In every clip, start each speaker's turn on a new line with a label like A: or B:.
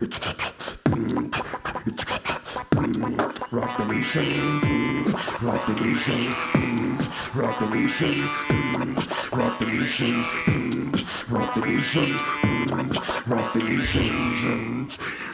A: Rock the nation, rock the nation, rock the nation, rock the nation, rock the nation, rock the nation.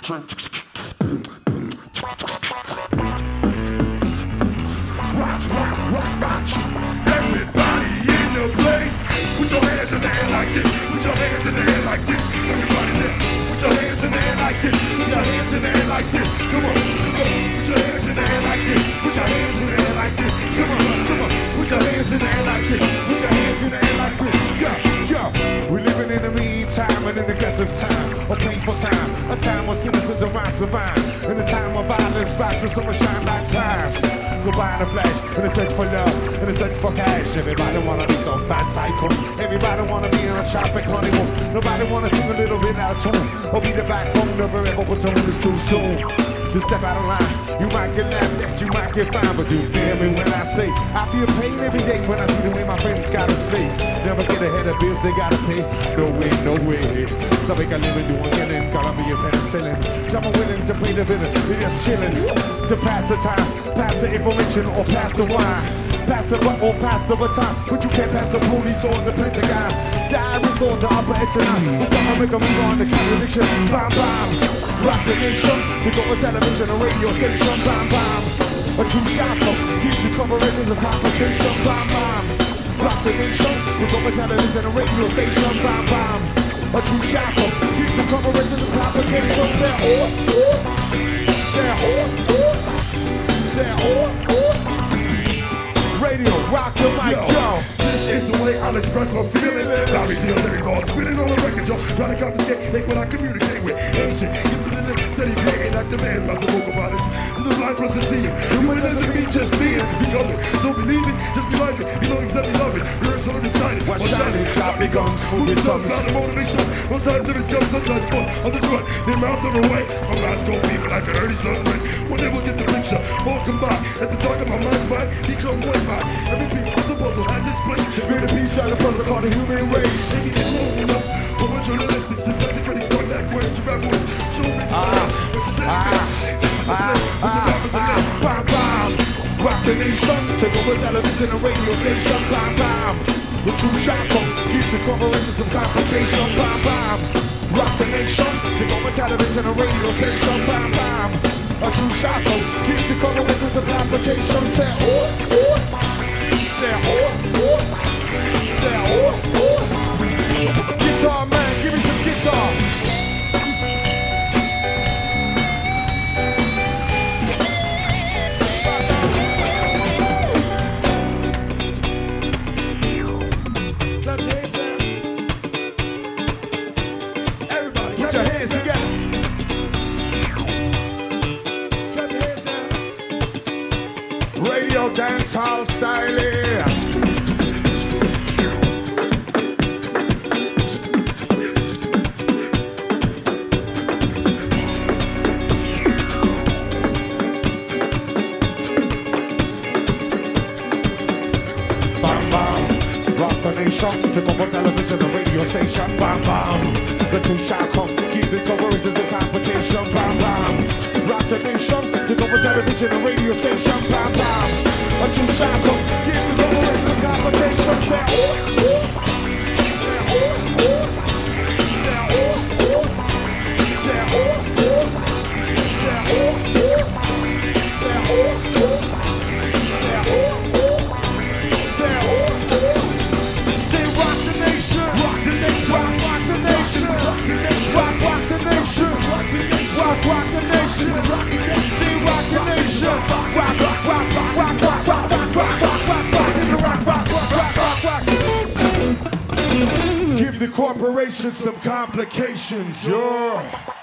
A: Rock, rock, rock, rock. Everybody in the place, put your hands in the air like this. Put your hands in the air like this. Everybody there, put your hands in the air like this. Put your hands in the air like this. Come on, come on. Put your hands in the air like this. Put your hands in the air like this. Come on, come on. Put your hands in the air like this. Put your hands in the air like this. We're living in the meantime and in the aggressive time, a painful time, a time when cynicism rides the vine. In the time of violence, backs and summer shine like times. Goodbye in a flash, in a search for love, in a search for cash. Everybody wanna be some fat tycoon. Everybody wanna be on a tropic honeymoon. Nobody wanna sing a little bit out of tune, or be the backbone of a rebel platoon. It's too soon to step out of line. You might get laughed at, you might get fined, but you feel me when I say I feel pain every day when I see the way my friends gotta sleep. Never get ahead of bills they gotta pay. No way, no way. So make a living doing getting, gotta be a penicillin. Some are willing to pay the bill, they're just chilling to pass the time, pass the information or pass the wine. Pass the butt or pass the baton, but you can't pass the police or the Pentagon. The Irish or the upper echelon, but someone make a move on the contradiction. Bam, bam. Rock the nation, to go on television and radio station, bam bam. A true shocker, keep the coverage of the complication, bam bam. Rock the nation, to go on television and radio station, bam bam. A true shocker, keep the coverage of the complication. Say oh, oh, say oh, oh, say oh, oh. Radio, rock the mic, yo. This is the way I'll express my feelings. Bobby Deal, lyric all spinning on the record, yo. Trying to confiscate, take what I communicate with. Ancient, give to the lip, steady creating like the man, pass the vocal bodies to the blind person seeing. Human doesn't mean just being, becoming. Don't believe it, just be like it. You know exactly love it. You're sort of decided. What's shining, choppy guns, moving tongues. About the motivation. Sometimes there is scum, sometimes fun. Others run, their mouth on the way. My mind's gonna be like an early sunlight. One day we'll get the picture, all combined. As the talk of my mind's mind, become one mind. Every piece of the puzzle has its place. To be the piece of the puzzle called the human race. Shaking it long enough for a journalistic systematic critics start that word to rap words. Show me bam bam. Rock the nation, take over television and radio station, bam bam. The true shocker, keep the conversations of complication, bam bam. Rock the nation, take over television and radio station, bam bam. A true shocker, keep the conversations of complication, say oh, oh. Say oh, oh. Say oh, oh. Guitar man, give me some guitar. Clap your hands down. Everybody, put your hands together. Clap your hands down. Radio dancehall style here. Take over television and radio station, bam bam. The true shot come, keep the coverage of the competition, bam bam. Rock the nation, take over television and radio station, bam bam. A true shot come, keep the coverage of the competition, say oh, oh. Say oh, oh. Say oh, oh. Say oh, oh. Say oh, oh. Say oh, oh. Say oh, oh. Say oh, oh. Rock the nation, rock the nation, rock the nation, rock the nation, rock the nation, rock the nation, rock the nation, say rock the nation, rock, rock, rock, rock, rock, rock, rock, rock, rock, rock, rock, rock. Give the corporation some complications, yeah.